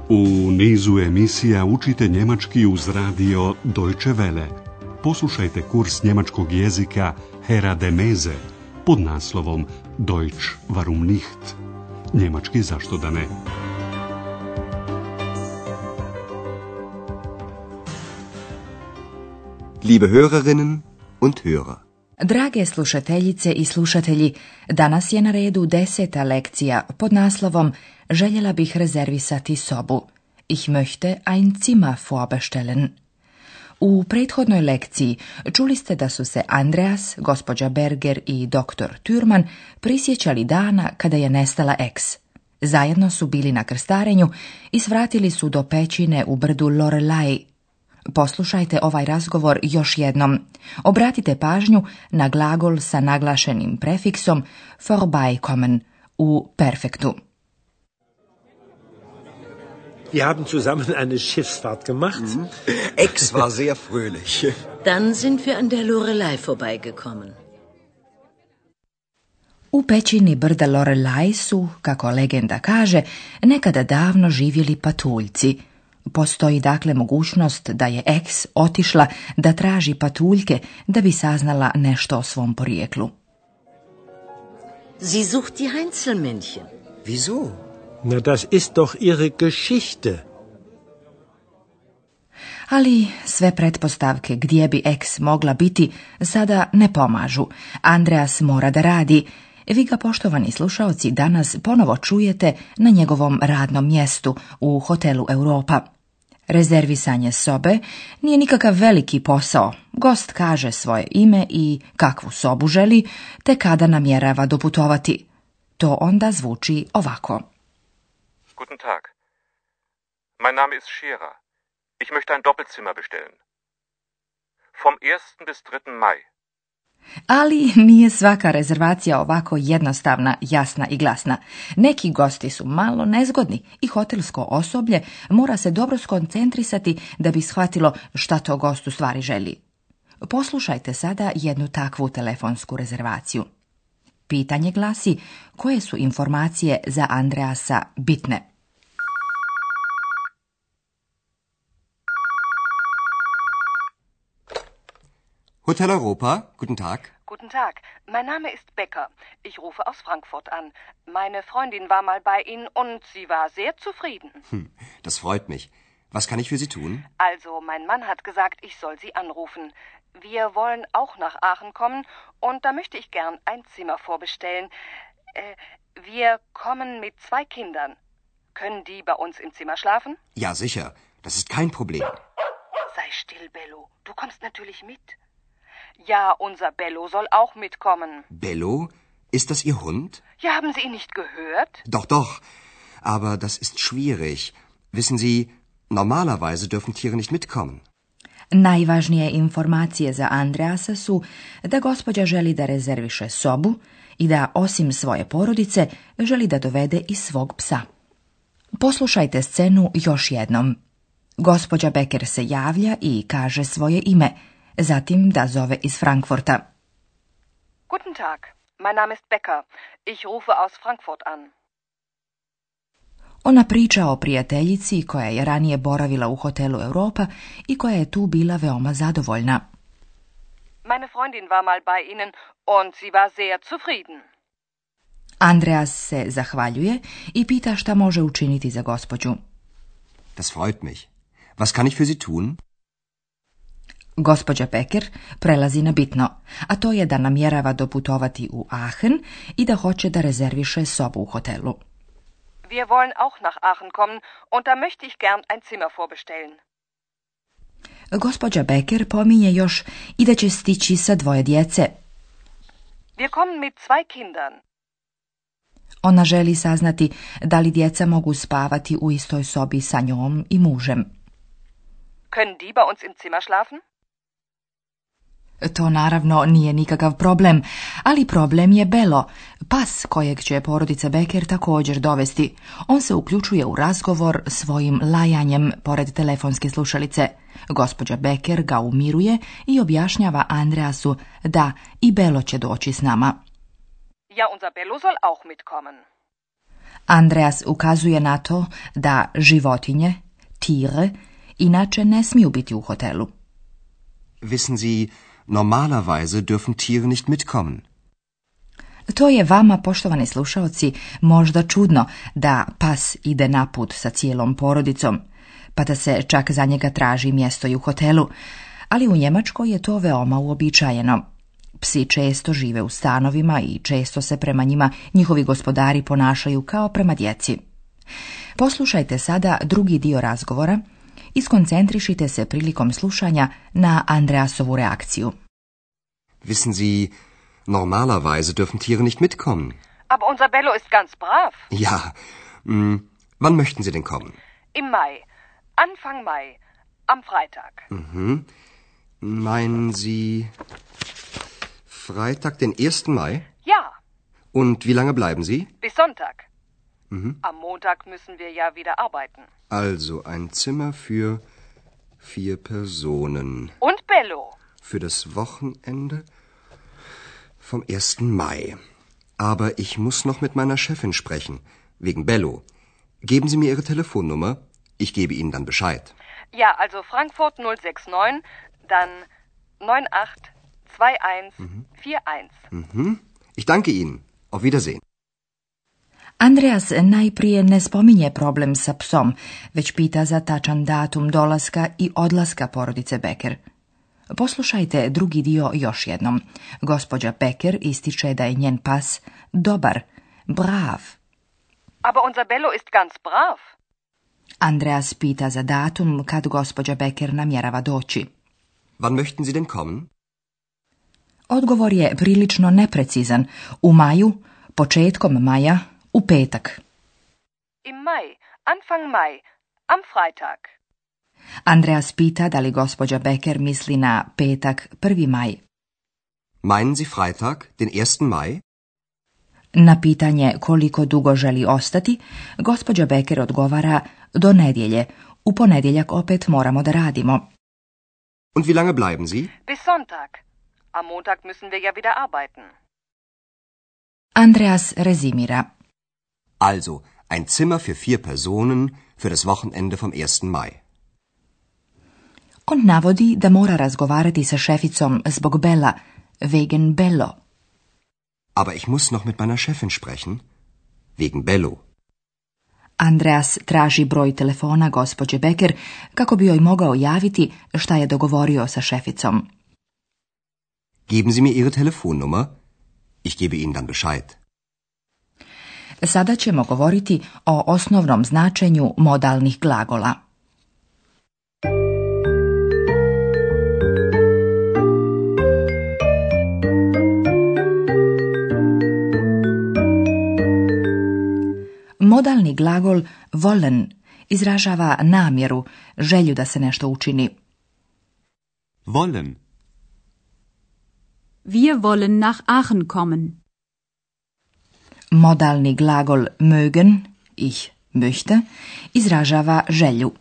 U nizu emisija učite njemački uz radio Deutsche Welle. Poslušajte kurs njemačkog jezika Herr de Meze pod naslovom Deutsch warum nicht? Njemački zašto da ne? Liebe Hörerinnen und Hörer. Drage slušateljice i slušatelji, danas je na redu 10. lekcija pod naslovom Željela bih rezervisati sobu. Ich möchte ein Zimmer vorbestellen. U prethodnoj lekciji čuli ste da su se Andreas, gospođa Berger i doktor Thürmann prisjećali dana kada je nestala X. Zajedno su bili na krstarenju i svratili su do pećine u brdu Lorelei. Poslušajte ovaj razgovor još jednom. Obratite pažnju na glagol sa naglašenim prefiksom vorbeikommen u perfektu. Wir haben zusammen eine Schiffsfahrt gemacht. Ex war sehr fröhlich. Dann sind wir an der Lorelei vorbeigekommen. U pećini brda Lorelei su, kako legenda kaže, nekada davno živjeli patuljci. Postoji dakle mogućnost da je X otišla da traži patuljke da bi saznala nešto o svom porijeklu. Sie sucht die Heinzelmännchen. Wieso? Na, das ist doch ihre Geschichte. Ali sve pretpostavke gdje bi X mogla biti sada ne pomažu. Andreas mora da radi. Vi ga, poštovani slušaoci, danas ponovo čujete na njegovom radnom mjestu u hotelu Europa. Rezervisanje sobe nije nikakav veliki posao. Gost kaže svoje ime i kakvu sobu želi, te kada namjerava doputovati. To onda zvuči ovako. Guten Tag. Mein Name ist Scherer. Ich möchte ein Doppelzimmer bestellen. Vom 1. bis 3. Mai. Ali nije svaka rezervacija ovako jednostavna, jasna i glasna. Neki gosti su malo nezgodni i hotelsko osoblje mora se dobro skoncentrisati da bi shvatilo šta to gost u stvari želi. Poslušajte sada jednu takvu telefonsku rezervaciju. Pitanje glasi: koje su informacije za Andreasa bitne? Hotel Europa, guten Tag. Guten Tag, mein Name ist Becker. Ich rufe aus Frankfurt an. Meine Freundin war mal bei Ihnen und sie war sehr zufrieden. Das freut mich. Was kann ich für Sie tun? Also, mein Mann hat gesagt, ich soll Sie anrufen. Wir wollen auch nach Aachen kommen und da möchte ich gern ein Zimmer vorbestellen. Wir kommen mit 2 Kindern. Können die bei uns im Zimmer schlafen? Ja, sicher. Das ist kein Problem. Sei still, Bello. Du kommst natürlich mit. Ja, unser Bello soll auch mitkommen. Bello? Ist das Ihr Hund? Ja, haben Sie ihn nicht gehört? Doch, doch. Aber das ist schwierig. Wissen Sie, normalerweise dürfen Tiere nicht mitkommen. Najvažnije informacije za Andreasa su da gospođa želi da rezerviše sobu i da, osim svoje porodice, želi da dovede i svog psa. Poslušajte scenu još jednom. Gospođa Becker se javlja i kaže svoje ime, zatim da zove iz Frankfurta. Guten Tag, mein Name ist Becker. Ich rufe aus Frankfurt an. Ona priča o prijateljici koja je ranije boravila u hotelu Europa i koja je tu bila veoma zadovoljna. Meine Freundin war mal bei Ihnen und sie war sehr zufrieden. Andreas se zahvaljuje i pita šta može učiniti za gospođu. Das freut mich. Was kann ich für Sie tun? Gospođa Becker prelazi na bitno, a to je da namjerava doputovati u Aachen i da hoće da rezerviše sobu u hotelu. Wir wollen auch nach Aachen kommen und da möchte ich gern ein Zimmer vorbestellen. Gospođa Becker pominje još i da će stići sa 2 djece. Wir kommen mit 2 Kindern. Ona želi saznati da li djeca mogu spavati u istoj sobi sa njom i mužem. Können die bei uns im Zimmer schlafen? To naravno nije nikakav problem, ali problem je Bello, pas kojeg će porodica Becker također dovesti. On se uključuje u razgovor svojim lajanjem pored telefonske slušalice. Gospođa Becker ga umiruje i objašnjava Andreasu da i Bello će doći s nama. Ja, unser Bello soll auch mitkommen. Andreas ukazuje na to da životinje, Tiere, inače ne smiju biti u hotelu. Wissen Sie, normalerweise dürfen Tiere nicht mitkommen. To je vama, poštovani slušaoci, možda čudno da pas ide na put sa cijelom porodicom, pa da se čak za njega traži mjesto i u hotelu, ali u Njemačkoj je to veoma uobičajeno. Psi često žive u stanovima i često se prema njima njihovi gospodari ponašaju kao prema djeci. Poslušajte sada drugi dio razgovora i skoncentrišite se prilikom slušanja na Andreasovu reakciju. Wissen Sie, normalerweise dürfen Tiere nicht mitkommen. Aber unser Bello ist ganz brav. Ja, wann möchten Sie denn kommen? Im Mai. Anfang Mai. Am Freitag. Meinen Sie Freitag, den 1. Mai? Ja, Und wie lange bleiben Sie? bis Sonntag. Am Montag müssen wir ja wieder arbeiten. Also ein Zimmer für 4 Personen. Und Bello. Für das Wochenende vom 1. Mai. Aber ich muss noch mit meiner Chefin sprechen, wegen Bello. Geben Sie mir Ihre Telefonnummer, ich gebe Ihnen dann Bescheid. Ja, also Frankfurt 069, dann 982141. Ich danke Ihnen. Auf Wiedersehen. Andreas najprije ne spominje problem sa psom, već pita za tačan datum dolaska i odlaska porodice Becker. Poslušajte drugi dio još jednom. Gospođa Becker ističe da je njen pas dobar, brav. Aber unser Bello ist ganz brav. Andreas pita za datum kad gospođa Becker namjerava doći. Wann möchten Sie denn kommen? Odgovor je prilično neprecizan. U maju, početkom maja, u petak. Im Mai. Anfang Mai. Am Freitag. Andreas pita da li gospođa Becker misli na petak 1. maj. Meinen Sie Freitag, den 1. Mai? Na pitanje koliko dugo želi ostati, gospođa Becker odgovara do nedjelje. U ponedjeljak opet moramo da radimo. Und wie lange bleiben Sie? Bis Sonntag. Am Montag müssen wir ja wieder arbeiten. Andreas rezimira. Also, ein Zimmer für 4 Personen für das Wochenende vom 1. Mai. On navodi da mora razgovarati sa šeficom zbog Bella, wegen Bello. Aber ich muss noch mit meiner Chefin sprechen, wegen Bello. Andreas traži broj telefona gospođe Becker kako bi joj mogao javiti šta je dogovorio sa šeficom. Geben Sie mir Ihre Telefonnummer, ich gebe Ihnen dann Bescheid. Sada ćemo govoriti o osnovnom značenju modalnih glagola. Modalni glagol wollen izražava namjeru, želju da se nešto učini. Wollen. Wir wollen nach Aachen kommen. Modalni glagol mögen, ich möchte, izražava želju.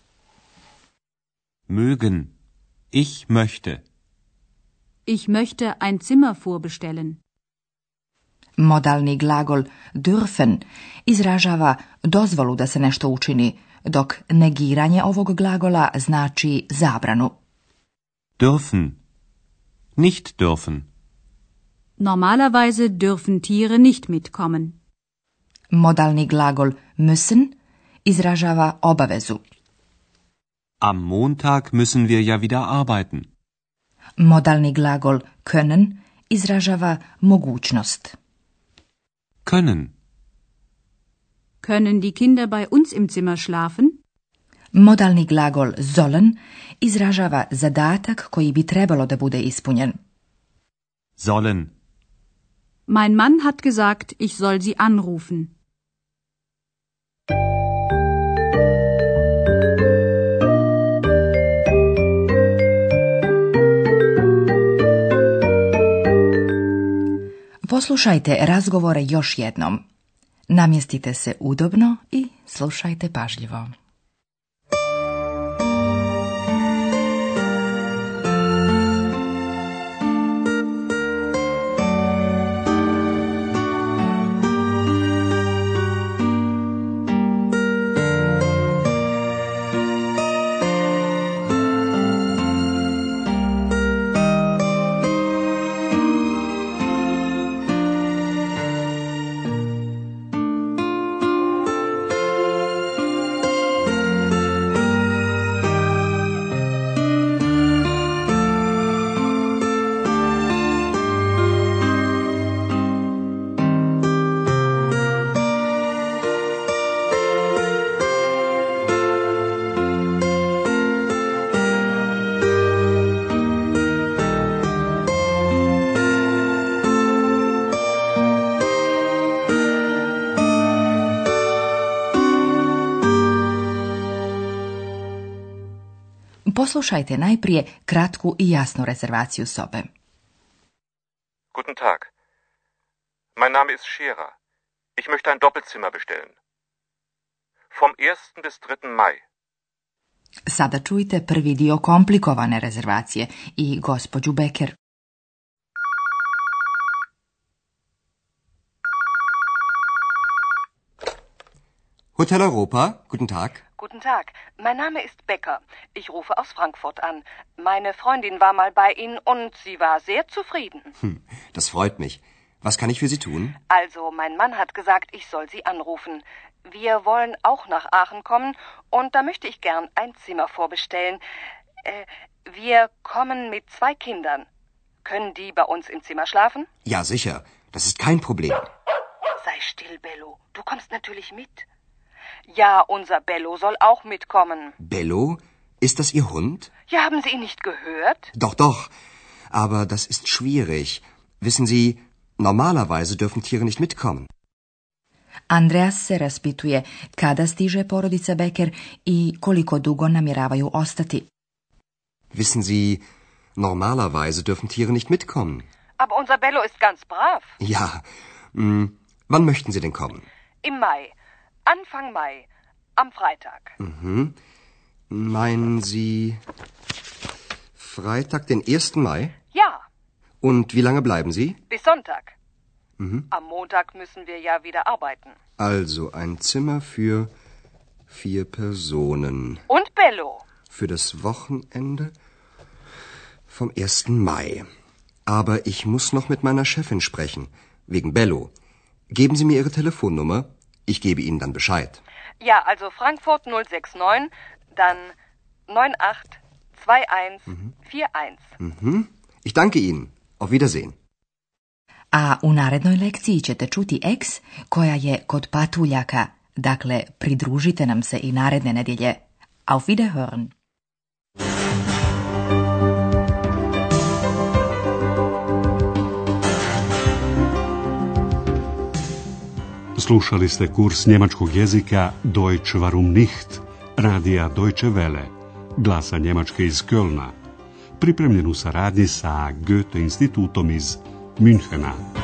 Mögen. Ich möchte. Ich möchte ein Zimmer vorbestellen. Modalni glagol dürfen izražava dozvolu da se nešto učini, dok negiranje ovog glagola znači zabranu. Dürfen. Nicht dürfen. Normalerweise dürfen Tiere nicht mitkommen. Modalni glagol müssen izražava obavezu. Am Montag müssen wir ja wieder arbeiten. Modalni glagol können izražava mogućnost. Können. Können die Kinder bei uns im Zimmer schlafen? Modalni glagol sollen izražava zadatak koji bi trebalo da bude ispunjen. Sollen. Mein Mann hat gesagt, ich soll sie anrufen. Poslušajte razgovore još jednom. Namjestite se udobno i slušajte pažljivo. Poslušajte najprije kratku i jasnu rezervaciju sobe. Guten Tag. Mein Name ist Scherer. Ich möchte ein Doppelzimmer bestellen. Vom 1. bis 3. Mai. Sada čujte prvi dio komplikovane rezervacije i gospođu Becker. Hotel Europa, guten Tag. Guten Tag, mein Name ist Becker. Ich rufe aus Frankfurt an. Meine Freundin war mal bei Ihnen und sie war sehr zufrieden. Das freut mich. Was kann ich für Sie tun? Also, mein Mann hat gesagt, ich soll Sie anrufen. Wir wollen auch nach Aachen kommen und da möchte ich gern ein Zimmer vorbestellen. Wir kommen mit 2 Kindern. Können die bei uns im Zimmer schlafen? Ja, sicher. Das ist kein Problem. Sei still, Bello. Du kommst natürlich mit. Ja, unser Bello soll auch mitkommen. Bello? Ist das Ihr Hund? Ja, haben Sie ihn nicht gehört? Doch, doch. Aber das ist schwierig. Wissen Sie, normalerweise dürfen Tiere nicht mitkommen. Andreas se raspituje kada stiže porodica Becker i koliko dugo namjeravaju ostati. Wissen Sie, normalerweise dürfen Tiere nicht mitkommen. Aber unser Bello ist ganz brav. Ja, wann möchten Sie denn kommen? Im Mai. Anfang Mai. Am Freitag. Meinen Sie Freitag, den 1. Mai? Ja, Und wie lange bleiben Sie? bis Sonntag. Am Montag müssen wir ja wieder arbeiten. Also ein Zimmer für 4 Personen. Und Bello. Für das Wochenende vom 1. Mai. Aber ich muss noch mit meiner Chefin sprechen, wegen Bello. Geben Sie mir Ihre Telefonnummer, ich gebe Ihnen dann Bescheid. Ja, also Frankfurt 069, dann 982141. Ich danke Ihnen. Auf Wiedersehen. A u narednoj lekciji ćete čuti eks koja je kod patuljaka, dakle pridružite nam se i naredne nedjelje. Auf Wiederhören! Slušali ste kurs njemačkog jezika Deutsch warum nicht, radija Deutsche Welle, glasa Njemačke iz Kölna, pripremljen u saradnji sa Goethe institutom iz Münchena.